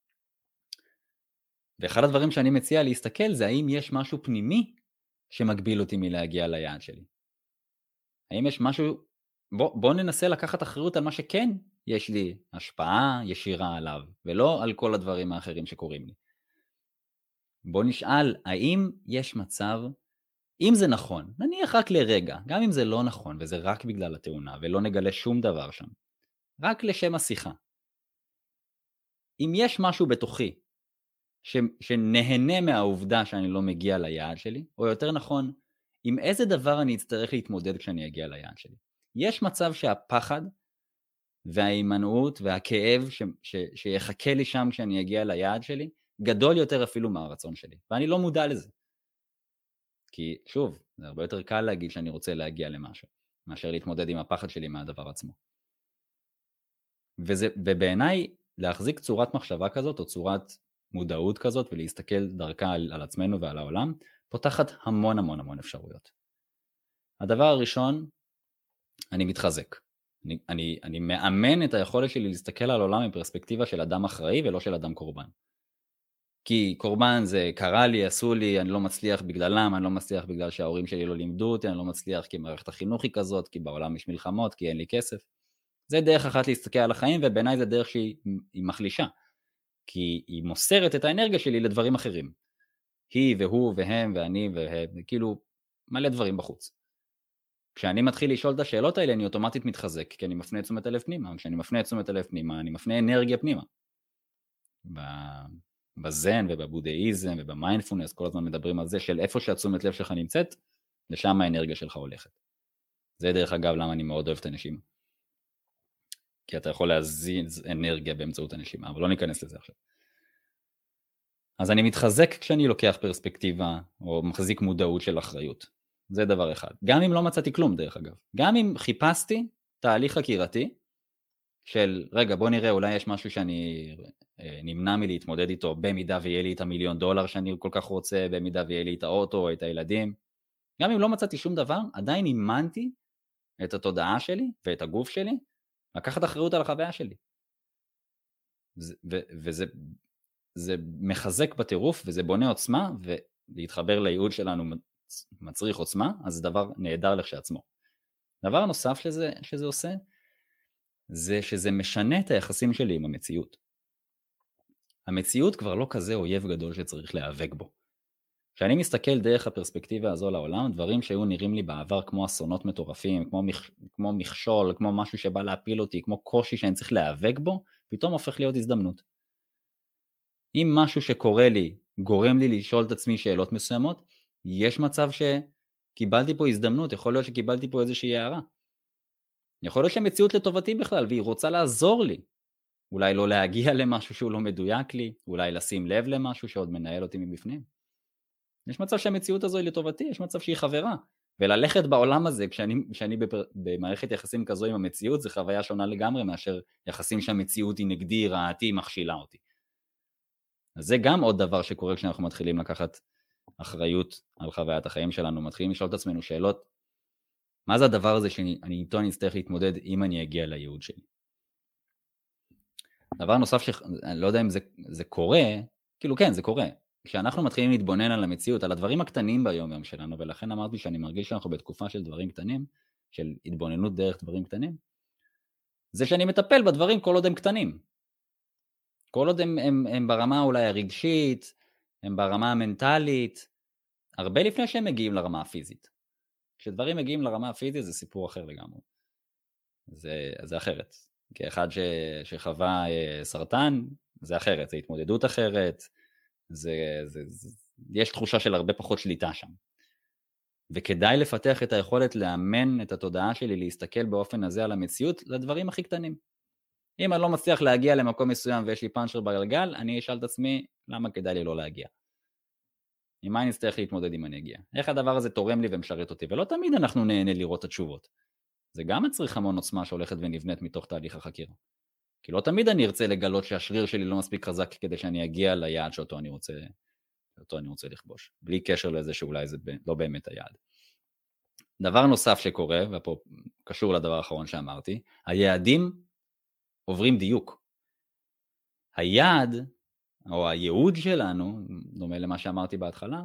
ואחד הדברים שאני מציע להסתכל זה האם יש משהו פנימי שמגביל אותי מלהגיע ליעד שלי. האם יש משהו, בוא, בוא ננסה לקחת אחריות על מה שכן יש לי השפעה ישירה עליו, ולא על כל הדברים האחרים שקורים לי. בוא נשאל, האם יש מצב, אם זה נכון, נניח רק לרגע, גם אם זה לא נכון, וזה רק בגלל התאונה, ולא נגלה שום דבר שם, רק לשם השיחה. אם יש משהו בתוכי, ש, שנהנה מהעובדה שאני לא מגיע ליעד שלי, או יותר נכון, עם איזה דבר אני אצטרך להתמודד כשאני אגיע ליעד שלי. יש מצב שהפחד וההימנעות והכאב ש, ש, שיחכה לי שם כשאני אגיע ליעד שלי, גדול יותר אפילו מהרצון שלי, ואני לא מודע לזה. כי שוב, זה הרבה יותר קל להגיד שאני רוצה להגיע למשהו, מאשר להתמודד עם הפחד שלי מהדבר עצמו. וזה, ובעיניי, להחזיק צורת מחשבה כזאת, או צורת מודעות כזאת, ולהסתכל דרכה על, על עצמנו ועל העולם, פותחת המון המון המון אפשרויות. הדבר הראשון, אני מתחזק. אני, אני, אני מאמן את היכולת שלי להסתכל על העולם מפרספקטיבה של אדם אחראי, ולא של אדם קורבן. כי קורבן זה קרה לי, עשו לי, אני לא מצליח בגללם, אני לא מצליח בגלל שההורים שלי לא לימדו אותי, אני לא מצליח כי מערכת החינוך היא כזאת, כי בעולם יש מלחמות, כי אין לי כסף. זה דרך אחת להסתכל על החיים, ובעיניי זה דרך שהיא מחלישה. כי היא מוסרת את האנרגיה שלי לדברים אחרים. היא והוא והם ואני והם, כאילו מלא דברים בחוץ. כשאני מתחיל לשאול את השאלות האלה, אני אוטומטית מתחזק, כי אני מפנה את תשומת הלב פנימה. כשאני מפנה את תשומת הלב פנימה, אני מפנה אנרגיה פנימה. בזן ובבודהיזם ובמיינדפולנס, כל הזמן מדברים על זה של איפה שהתשומת לב שלך נמצאת, לשם האנרגיה שלך הולכת. זה דרך אגב למה אני מאוד אוהב את הנשימה. כי אתה יכול להזיז אנרגיה באמצעות הנשימה, אבל לא ניכנס לזה עכשיו. אז אני מתחזק כשאני לוקח פרספקטיבה, או מחזיק מודעות של אחריות. זה דבר אחד. גם אם לא מצאתי כלום דרך אגב. גם אם חיפשתי תהליך חקירתי, של רגע בוא נראה אולי יש משהו שאני נמנע מלהתמודד איתו, במידה ויהיה לי את המיליון דולר שאני כל כך רוצה, במידה ויהיה לי את האוטו או את הילדים. גם אם לא מצאתי שום דבר, עדיין אימנתי את התודעה שלי ואת הגוף שלי, לקחת אחריות על החוויה שלי. ו- וזה זה מחזק בטירוף, וזה בונה עוצמה, ולהתחבר לייעוד שלנו מצריך עוצמה, אז זה דבר נהדר לכשעצמו. דבר נוסף שזה, שזה עושה, זה שזה משנה את היחסים שלי עם המציאות. המציאות כבר לא כזה אויב גדול שצריך להיאבק בו. כשאני מסתכל דרך הפרספקטיבה הזו לעולם, דברים שהיו נראים לי בעבר כמו אסונות מטורפים, כמו, מכ... כמו מכשול, כמו משהו שבא להפיל אותי, כמו קושי שאני צריך להיאבק בו, פתאום הופך להיות הזדמנות. אם משהו שקורה לי, גורם לי לשאול את עצמי שאלות מסוימות, יש מצב שקיבלתי פה הזדמנות, יכול להיות שקיבלתי פה איזושהי הערה. יכול להיות שהמציאות לטובתי בכלל, והיא רוצה לעזור לי. אולי לא להגיע למשהו שהוא לא מדויק לי, אולי לשים לב למשהו שעוד מנהל אותי מבפנים. יש מצב שהמציאות הזו היא לטובתי, יש מצב שהיא חברה. וללכת בעולם הזה, כשאני, כשאני בפר, במערכת יחסים כזו עם המציאות, זה חוויה שונה לגמרי מאשר יחסים שהמציאות היא נגדי, רעתי, מכשילה אותי. אז זה גם עוד דבר שקורה כשאנחנו מתחילים לקחת אחריות על חוויית החיים שלנו, מתחילים לשאול את עצמנו שאלות, מה זה הדבר הזה שאני איתו אני אצטרך להתמודד אם אני אגיע לייעוד שלי? דבר נוסף שאני לא יודע אם זה, זה קורה, כאילו כן, זה קורה. כשאנחנו מתחילים להתבונן על המציאות, על הדברים הקטנים ביום יום שלנו, ולכן אמרתי שאני מרגיש שאנחנו בתקופה של דברים קטנים, של התבוננות דרך דברים קטנים, זה שאני מטפל בדברים כל עוד הם קטנים. כל עוד הם, הם, הם ברמה אולי הרגשית, הם ברמה המנטלית, הרבה לפני שהם מגיעים לרמה הפיזית. כשדברים מגיעים לרמה הפיזית זה סיפור אחר לגמרי. זה, זה אחרת. כאחד ש, שחווה סרטן, זה אחרת, זה התמודדות אחרת, זה, זה, זה, יש תחושה של הרבה פחות שליטה שם. וכדאי לפתח את היכולת לאמן את התודעה שלי, להסתכל באופן הזה על המציאות, לדברים הכי קטנים. אם אני לא מצליח להגיע למקום מסוים ויש לי פאנצ'ר בגלגל, אני אשאל את עצמי, למה כדאי לי לא להגיע? עם מה אני אצטרך להתמודד אם אני אגיע? איך הדבר הזה תורם לי ומשרת אותי? ולא תמיד אנחנו נהנה לראות את התשובות. זה גם מצריך המון עוצמה שהולכת ונבנית מתוך תהליך החקירה. כי לא תמיד אני ארצה לגלות שהשריר שלי לא מספיק חזק כדי שאני אגיע ליעד שאותו אני רוצה, שאותו אני רוצה לכבוש. בלי קשר לזה שאולי זה לא באמת היעד. דבר נוסף שקורה, ופה קשור לדבר האחרון שאמרתי, היעדים עוברים דיוק. היעד, או הייעוד שלנו, דומה למה שאמרתי בהתחלה,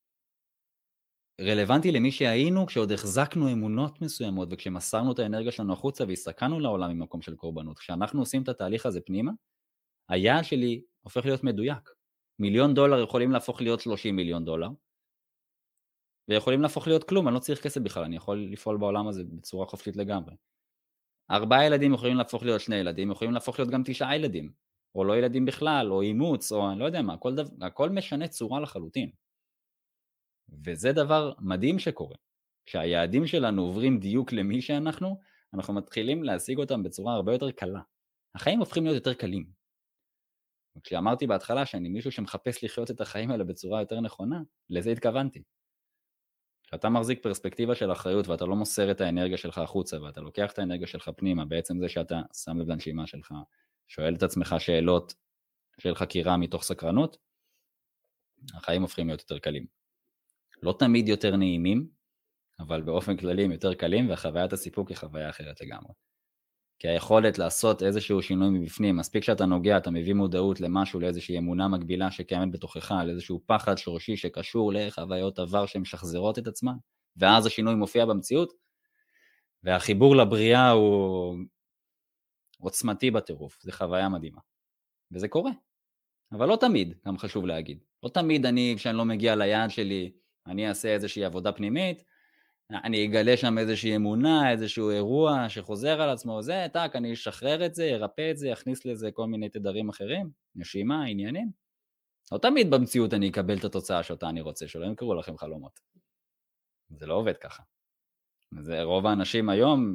רלוונטי למי שהיינו כשעוד החזקנו אמונות מסוימות, וכשמסרנו את האנרגיה שלנו החוצה והסתכלנו לעולם ממקום של קורבנות. כשאנחנו עושים את התהליך הזה פנימה, היעד שלי הופך להיות מדויק. מיליון דולר יכולים להפוך להיות שלושים מיליון דולר, ויכולים להפוך להיות כלום, אני לא צריך כסף בכלל, אני יכול לפעול בעולם הזה בצורה חופשית לגמרי. ארבעה ילדים יכולים להפוך להיות שני ילדים, יכולים להפוך להיות גם תשעה ילדים. או לא ילדים בכלל, או אימוץ, או אני לא יודע מה, הכל, דבר, הכל משנה צורה לחלוטין. וזה דבר מדהים שקורה. כשהיעדים שלנו עוברים דיוק למי שאנחנו, אנחנו מתחילים להשיג אותם בצורה הרבה יותר קלה. החיים הופכים להיות יותר קלים. כשאמרתי בהתחלה שאני מישהו שמחפש לחיות את החיים האלה בצורה יותר נכונה, לזה התכוונתי. כשאתה מחזיק פרספקטיבה של אחריות ואתה לא מוסר את האנרגיה שלך החוצה ואתה לוקח את האנרגיה שלך פנימה, בעצם זה שאתה שם לב לנשימה שלך, שואל את עצמך שאלות של חקירה מתוך סקרנות, החיים הופכים להיות יותר קלים. לא תמיד יותר נעימים, אבל באופן כללי הם יותר קלים, והחוויית הסיפוק היא חוויה אחרת לגמרי. כי היכולת לעשות איזשהו שינוי מבפנים, מספיק שאתה נוגע, אתה מביא מודעות למשהו, לאיזושהי אמונה מקבילה שקיימת בתוכך, לאיזשהו פחד שורשי שקשור לחוויות עבר שמשחזרות את עצמן, ואז השינוי מופיע במציאות, והחיבור לבריאה הוא עוצמתי בטירוף, זה חוויה מדהימה. וזה קורה, אבל לא תמיד, גם חשוב להגיד. לא תמיד אני, כשאני לא מגיע ליעד שלי, אני אעשה איזושהי עבודה פנימית, אני אגלה שם איזושהי אמונה, איזשהו אירוע שחוזר על עצמו, זה, טק, אני אשחרר את זה, ירפא את זה, אכניס לזה כל מיני תדרים אחרים, נשימה, עניינים. לא תמיד במציאות אני אקבל את התוצאה שאותה אני רוצה, שלא ימכרו לכם חלומות. זה לא עובד ככה. זה רוב האנשים היום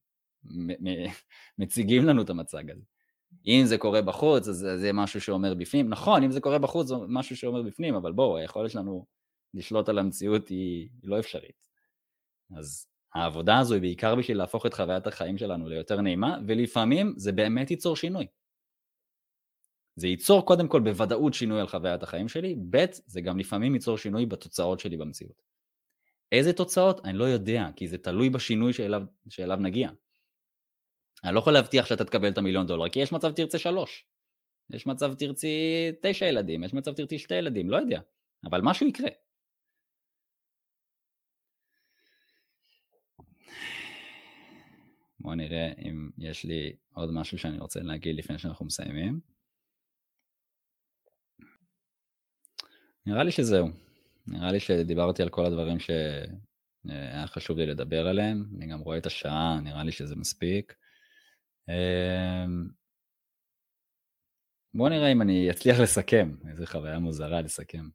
מציגים לנו את המצג הזה. אם זה קורה בחוץ, אז זה משהו שאומר בפנים. נכון, אם זה קורה בחוץ, זה משהו שאומר בפנים, אבל בואו, היכולת שלנו לשלוט על המציאות היא לא אפשרית. אז העבודה הזו היא בעיקר בשביל להפוך את חוויית החיים שלנו ליותר נעימה, ולפעמים זה באמת ייצור שינוי. זה ייצור קודם כל בוודאות שינוי על חוויית החיים שלי, ב' זה גם לפעמים ייצור שינוי בתוצאות שלי במציאות. איזה תוצאות? אני לא יודע, כי זה תלוי בשינוי שאליו, שאליו נגיע. אני לא יכול להבטיח שאתה תקבל את המיליון דולר, כי יש מצב תרצה שלוש, יש מצב תרצי תשע ילדים, יש מצב תרצי שתי ילדים, לא יודע, אבל משהו יקרה. בואו נראה אם יש לי עוד משהו שאני רוצה להגיד לפני שאנחנו מסיימים. נראה לי שזהו. נראה לי שדיברתי על כל הדברים שהיה חשוב לי לדבר עליהם. אני גם רואה את השעה, נראה לי שזה מספיק. בואו נראה אם אני אצליח לסכם. איזו חוויה מוזרה לסכם.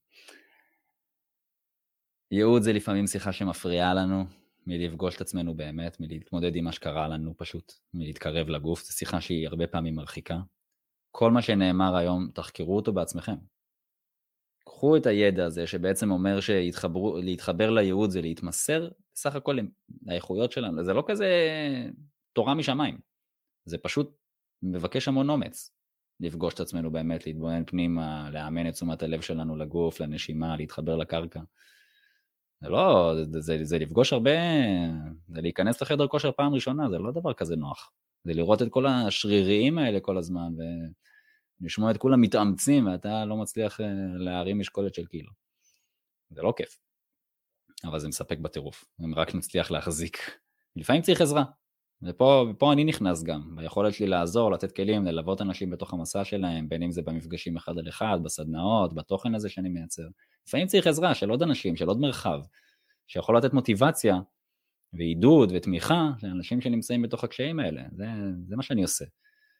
ייעוד זה לפעמים שיחה שמפריעה לנו. מלפגוש את עצמנו באמת, מלהתמודד עם מה שקרה לנו פשוט, מלהתקרב לגוף, זו שיחה שהיא הרבה פעמים מרחיקה. כל מה שנאמר היום, תחקרו אותו בעצמכם. קחו את הידע הזה שבעצם אומר שלהתחבר לייעוד זה להתמסר, בסך הכל לאיכויות שלנו, זה לא כזה תורה משמיים, זה פשוט מבקש המון אומץ, לפגוש את עצמנו באמת, להתבונן פנימה, לאמן את תשומת הלב שלנו לגוף, לנשימה, להתחבר לקרקע. זה לא, זה, זה, זה לפגוש הרבה, זה להיכנס לחדר כושר פעם ראשונה, זה לא דבר כזה נוח. זה לראות את כל השריריים האלה כל הזמן, ולשמוע את כולם מתאמצים, ואתה לא מצליח להרים משקולת של קילו. זה לא כיף. אבל זה מספק בטירוף, אם רק נצליח להחזיק. לפעמים צריך עזרה, ופה, ופה אני נכנס גם, ביכולת שלי לעזור, לתת כלים, ללוות אנשים בתוך המסע שלהם, בין אם זה במפגשים אחד על אחד, בסדנאות, בתוכן הזה שאני מייצר. לפעמים צריך עזרה של עוד אנשים, של עוד מרחב, שיכול לתת מוטיבציה ועידוד ותמיכה של אנשים שנמצאים בתוך הקשיים האלה. זה, זה מה שאני עושה.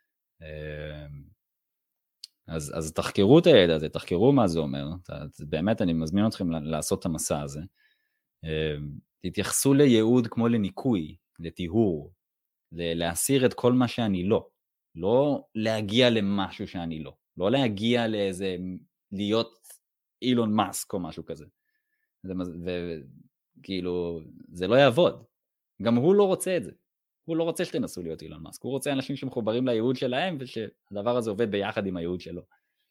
אז, אז תחקרו את הידע הזה, תחקרו מה זה אומר. באמת אני מזמין אתכם לעשות את המסע הזה. תתייחסו לייעוד כמו לניקוי, לטיהור, להסיר את כל מה שאני לא. לא להגיע למשהו שאני לא. לא להגיע לאיזה, להיות אילון מאסק או משהו כזה. וכאילו, זה לא יעבוד. גם הוא לא רוצה את זה. הוא לא רוצה שתנסו להיות אילון מאסק. הוא רוצה אנשים שמחוברים לייעוד שלהם, ושהדבר הזה עובד ביחד עם הייעוד שלו.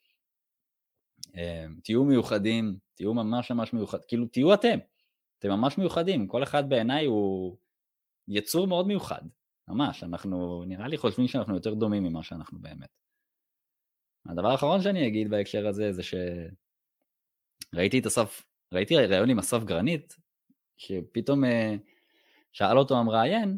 תהיו מיוחדים, תהיו ממש ממש מיוחד. כאילו, תהיו אתם. אתם ממש מיוחדים. כל אחד בעיניי הוא יצור מאוד מיוחד. ממש. אנחנו, נראה לי חושבים שאנחנו יותר דומים ממה שאנחנו באמת. הדבר האחרון שאני אגיד בהקשר הזה, זה ש... ראיתי את אסף, ראיתי ראיון עם אסף גרנית, שפתאום שאל אותו המראיין,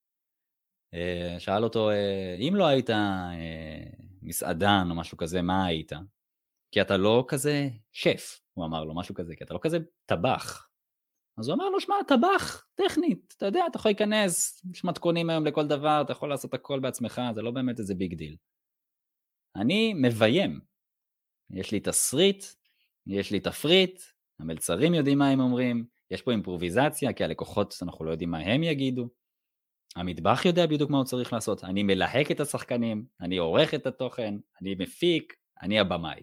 שאל אותו, אם לא היית מסעדן או משהו כזה, מה היית? כי אתה לא כזה שף, הוא אמר לו משהו כזה, כי אתה לא כזה טבח. אז הוא אמר לו, שמע, טבח, טכנית, אתה יודע, אתה יכול להיכנס, יש מתכונים היום לכל דבר, אתה יכול לעשות הכל בעצמך, זה לא באמת איזה ביג דיל. אני מביים. יש לי תסריט, יש לי תפריט, המלצרים יודעים מה הם אומרים, יש פה אימפרוביזציה, כי הלקוחות אנחנו לא יודעים מה הם יגידו, המטבח יודע בדיוק מה הוא צריך לעשות, אני מלהק את השחקנים, אני עורך את התוכן, אני מפיק, אני הבמאי.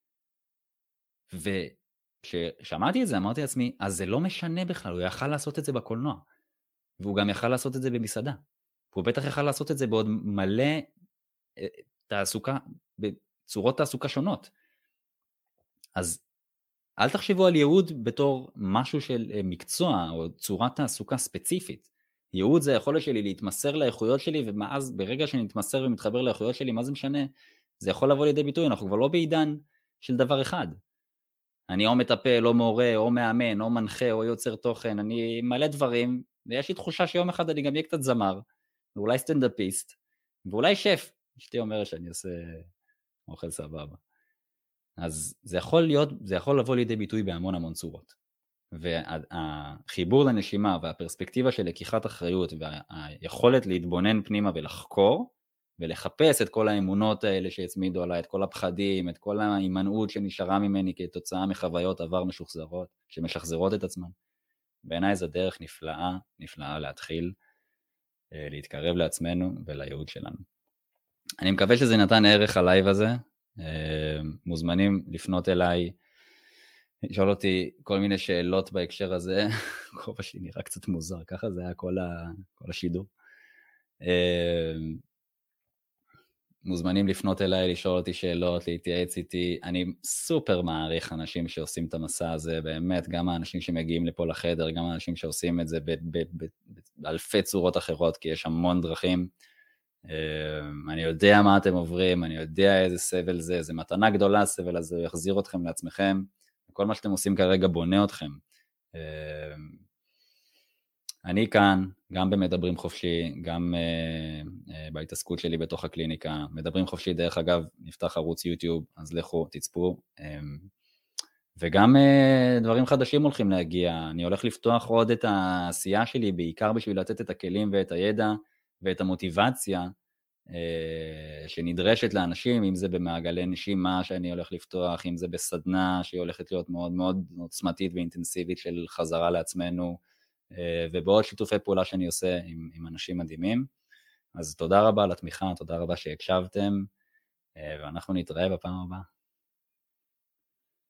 וכששמעתי את זה אמרתי לעצמי, אז זה לא משנה בכלל, הוא יכל לעשות את זה בקולנוע, והוא גם יכל לעשות את זה במסעדה, והוא בטח יכל לעשות את זה בעוד מלא תעסוקה, בצורות תעסוקה שונות. אז אל תחשבו על ייעוד בתור משהו של מקצוע או צורת תעסוקה ספציפית. ייעוד זה היכולת שלי להתמסר לאיכויות שלי, ומאז ברגע שאני מתמסר ומתחבר לאיכויות שלי, מה זה משנה? זה יכול לבוא לידי ביטוי, אנחנו כבר לא בעידן של דבר אחד. אני או מטפל, או מורה, או מאמן, או מנחה, או יוצר תוכן, אני מלא דברים, ויש לי תחושה שיום אחד אני גם אהיה קצת זמר, ואולי סטנדאפיסט, ואולי שף. אשתי אומרת שאני עושה אוכל סבבה. אז זה יכול להיות, זה יכול לבוא לידי ביטוי בהמון המון צורות. והחיבור לנשימה והפרספקטיבה של לקיחת אחריות והיכולת להתבונן פנימה ולחקור ולחפש את כל האמונות האלה שהצמידו עליי, את כל הפחדים, את כל ההימנעות שנשארה ממני כתוצאה מחוויות עבר משוחזרות, שמשחזרות את עצמן. בעיניי זו דרך נפלאה, נפלאה להתחיל להתקרב לעצמנו ולייעוד שלנו. אני מקווה שזה נתן ערך הלייב הזה, מוזמנים לפנות אליי, לשאול אותי כל מיני שאלות בהקשר הזה, כובע שלי נראה קצת מוזר, ככה זה היה כל, ה, כל השידור. מוזמנים לפנות אליי, לשאול אותי שאלות, להתייעץ איתי, אני סופר מעריך אנשים שעושים את המסע הזה, באמת, גם האנשים שמגיעים לפה לחדר, גם האנשים שעושים את זה באלפי צורות אחרות, כי יש המון דרכים, אני יודע מה אתם עוברים, אני יודע איזה סבל זה, זה מתנה גדולה הסבל הזה, הוא יחזיר אתכם לעצמכם, כל מה שאתם עושים כרגע בונה אתכם. אני כאן, גם במדברים חופשי, גם בהתעסקות שלי בתוך הקליניקה, מדברים חופשי, דרך אגב, נפתח ערוץ יוטיוב, אז לכו, תצפו, וגם דברים חדשים הולכים להגיע, אני הולך לפתוח עוד את העשייה שלי, בעיקר בשביל לתת את הכלים ואת הידע, ואת המוטיבציה שנדרשת לאנשים, אם זה במעגלי נשימה שאני הולך לפתוח, אם זה בסדנה שהיא הולכת להיות מאוד מאוד עוצמתית ואינטנסיבית של חזרה לעצמנו, ובעוד שיתופי פעולה שאני עושה עם, עם אנשים מדהימים. אז תודה רבה על התמיכה, תודה רבה שהקשבתם, ואנחנו נתראה בפעם הבאה.